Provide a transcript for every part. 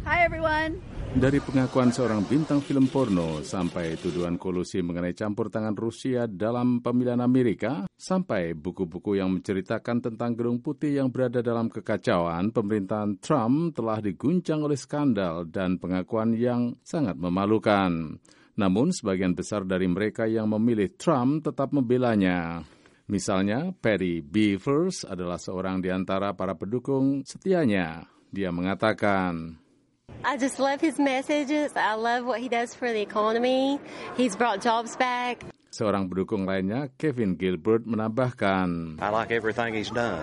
Hi everyone. Dari pengakuan seorang bintang film porno sampai tuduhan kolusi mengenai campur tangan Rusia dalam pemilihan Amerika, sampai buku-buku yang menceritakan tentang Gedung Putih yang berada dalam kekacauan, pemerintahan Trump telah diguncang oleh skandal dan pengakuan yang sangat memalukan. Namun sebagian besar dari mereka yang memilih Trump tetap membelanya. Misalnya, Patty Beavers adalah seorang di antara para pendukung setianya. Dia mengatakan, I just love his messages. I love what he does for the economy. He's brought jobs back. Seorang pendukung lainnya, Kevin Gilbert, menambahkan, I like everything he's done.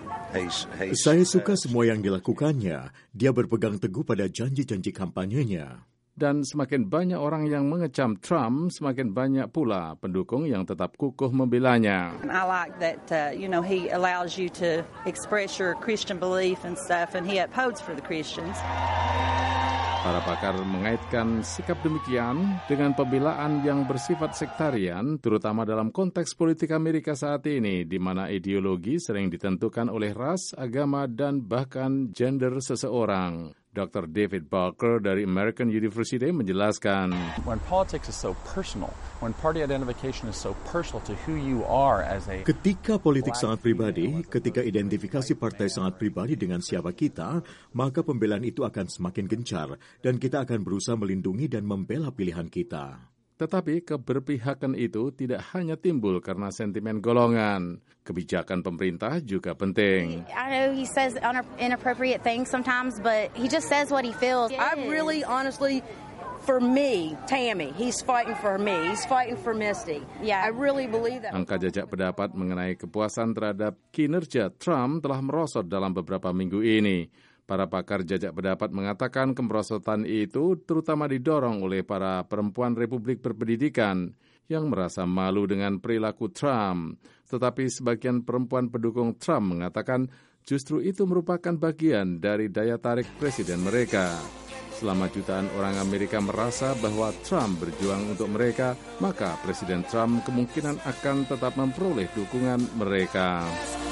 Saya suka semua yang dilakukannya. Dia berpegang teguh pada janji-janji kampanyenya. Dan semakin banyak orang yang mengecam Trump, semakin banyak pula pendukung yang tetap kukuh membelanya. I like that, he allows you to express your Christian belief and stuff, and he upholds for the Christians. Para pakar mengaitkan sikap demikian dengan pembelaan yang bersifat sektarian, terutama dalam konteks politik Amerika saat ini, di mana ideologi sering ditentukan oleh ras, agama, dan bahkan gender seseorang. Dr. David Barker dari American University menjelaskan, when politics is so personal, when party identification is so personal to who you are as a Ketika politik sangat pribadi, ketika identifikasi partai sangat pribadi dengan siapa kita, maka pembelaan itu akan semakin gencar dan kita akan berusaha melindungi dan membela pilihan kita. Tetapi keberpihakan itu tidak hanya timbul karena sentimen golongan. Kebijakan pemerintah juga penting. I know he says inappropriate things sometimes, but he just says what he feels. I really, honestly, for me, Tammy, he's fighting for me. He's fighting for Misty. Yeah. I really believe that. Angka jajak pendapat mengenai kepuasan terhadap kinerja Trump telah merosot dalam beberapa minggu ini. Para pakar jajak pendapat mengatakan kemerosotan itu terutama didorong oleh para perempuan Republik berpendidikan yang merasa malu dengan perilaku Trump. Tetapi sebagian perempuan pendukung Trump mengatakan justru itu merupakan bagian dari daya tarik presiden mereka. Selama jutaan orang Amerika merasa bahwa Trump berjuang untuk mereka, maka Presiden Trump kemungkinan akan tetap memperoleh dukungan mereka.